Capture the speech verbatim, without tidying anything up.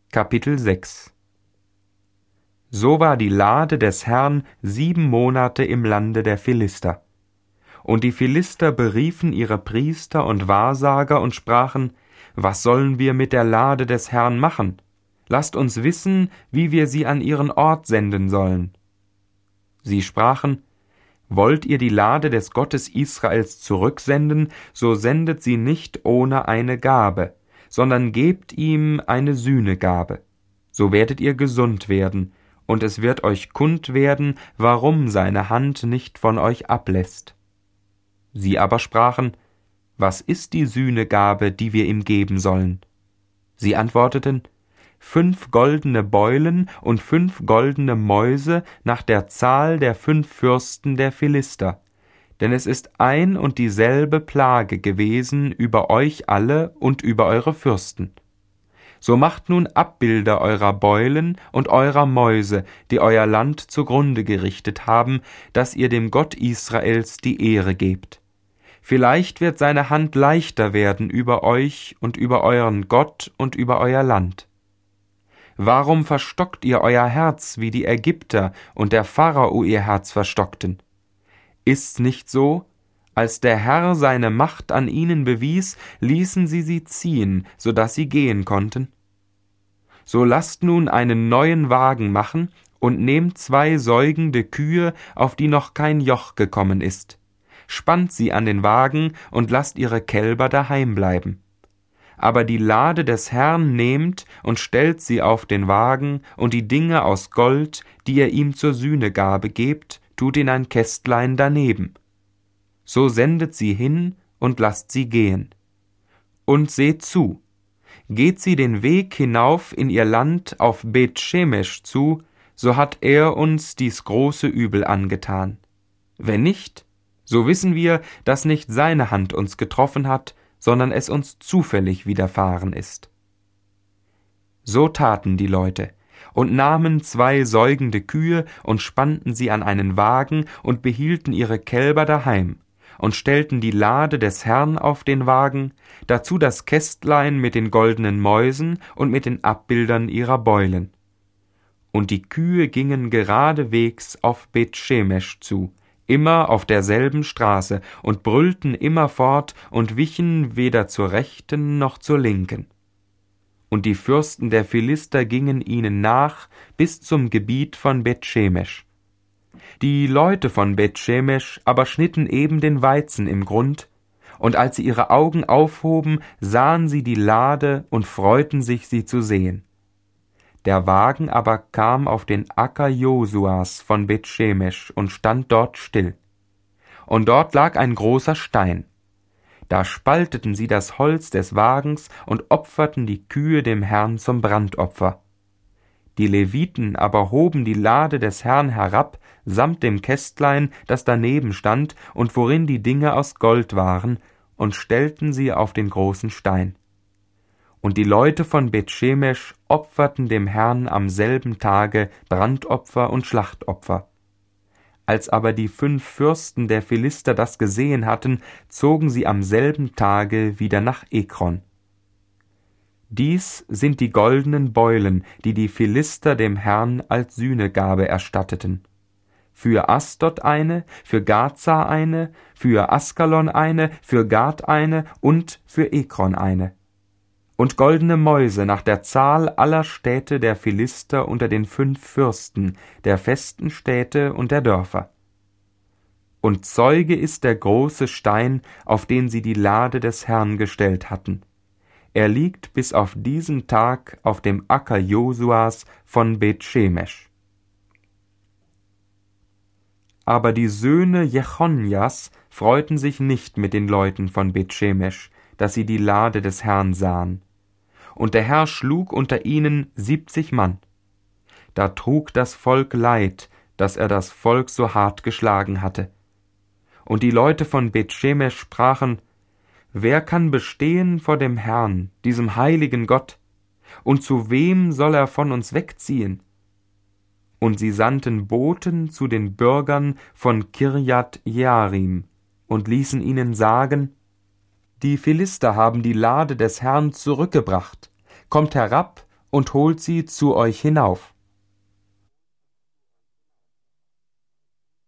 Kapitel sechs. So war die Lade des Herrn sieben Monate im Lande der Philister. Und die Philister beriefen ihre Priester und Wahrsager und sprachen: Was sollen wir mit der Lade des Herrn machen? Lasst uns wissen, wie wir sie an ihren Ort senden sollen. Sie sprachen: Wollt ihr die Lade des Gottes Israels zurücksenden, so sendet sie nicht ohne eine Gabe, sondern gebt ihm eine Sühnegabe. So werdet ihr gesund werden, und es wird euch kund werden, warum seine Hand nicht von euch ablässt. Sie aber sprachen: Was ist die Sühnegabe, die wir ihm geben sollen? Sie antworteten: Fünf goldene Beulen und fünf goldene Mäuse nach der Zahl der fünf Fürsten der Philister. Denn es ist ein und dieselbe Plage gewesen über euch alle und über eure Fürsten. So macht nun Abbilder eurer Beulen und eurer Mäuse, die euer Land zugrunde gerichtet haben, dass ihr dem Gott Israels die Ehre gebt. Vielleicht wird seine Hand leichter werden über euch und über euren Gott und über euer Land. Warum verstockt ihr euer Herz, wie die Ägypter und der Pharao ihr Herz verstockten? Ist's nicht so? Als der Herr seine Macht an ihnen bewies, ließen sie sie ziehen, so dass sie gehen konnten. So lasst nun einen neuen Wagen machen und nehmt zwei säugende Kühe, auf die noch kein Joch gekommen ist. Spannt sie an den Wagen und lasst ihre Kälber daheim bleiben. Aber die Lade des Herrn nehmt und stellt sie auf den Wagen, und die Dinge aus Gold, die ihr ihm zur Sühnegabe gebt, tut in ein Kästlein daneben. So sendet sie hin und lasst sie gehen. Und seht zu, geht sie den Weg hinauf in ihr Land auf Beth-Shemesh zu, so hat er uns dies große Übel angetan. Wenn nicht, so wissen wir, dass nicht seine Hand uns getroffen hat, sondern es uns zufällig widerfahren ist. So taten die Leute und nahmen zwei säugende Kühe und spannten sie an einen Wagen und behielten ihre Kälber daheim und stellten die Lade des Herrn auf den Wagen, dazu das Kästlein mit den goldenen Mäusen und mit den Abbildern ihrer Beulen. Und die Kühe gingen geradewegs auf Beth-Shemesh zu, immer auf derselben Straße, und brüllten immerfort und wichen weder zur rechten noch zur linken. Und die Fürsten der Philister gingen ihnen nach bis zum Gebiet von Beth-Shemesh. Die Leute von Beth-Shemesh aber schnitten eben den Weizen im Grund, und als sie ihre Augen aufhoben, sahen sie die Lade und freuten sich, sie zu sehen. Der Wagen aber kam auf den Acker Josuas von Beth-Shemesh und stand dort still. Und dort lag ein großer Stein. Da spalteten sie das Holz des Wagens und opferten die Kühe dem Herrn zum Brandopfer. Die Leviten aber hoben die Lade des Herrn herab, samt dem Kästlein, das daneben stand und worin die Dinge aus Gold waren, und stellten sie auf den großen Stein. Und die Leute von Beth-Shemesh opferten dem Herrn am selben Tage Brandopfer und Schlachtopfer. Als aber die fünf Fürsten der Philister das gesehen hatten, zogen sie am selben Tage wieder nach Ekron. Dies sind die goldenen Beulen, die die Philister dem Herrn als Sühnegabe erstatteten. Für Asdod eine, für Gaza eine, für Askalon eine, für Gat eine und für Ekron eine. Und goldene Mäuse nach der Zahl aller Städte der Philister unter den fünf Fürsten, der festen Städte und der Dörfer. Und Zeuge ist der große Stein, auf den sie die Lade des Herrn gestellt hatten. Er liegt bis auf diesen Tag auf dem Acker Josuas von Beth-Shemesh. Aber die Söhne Jechonjas freuten sich nicht mit den Leuten von Beth-Shemesh, dass sie die Lade des Herrn sahen. Und der Herr schlug unter ihnen siebzig Mann. Da trug das Volk Leid, dass er das Volk so hart geschlagen hatte. Und die Leute von Beth-Shemesh sprachen: Wer kann bestehen vor dem Herrn, diesem heiligen Gott? Und zu wem soll er von uns wegziehen? Und sie sandten Boten zu den Bürgern von Kirjat Jearim und ließen ihnen sagen: Die Philister haben die Lade des Herrn zurückgebracht. Kommt herab und holt sie zu euch hinauf.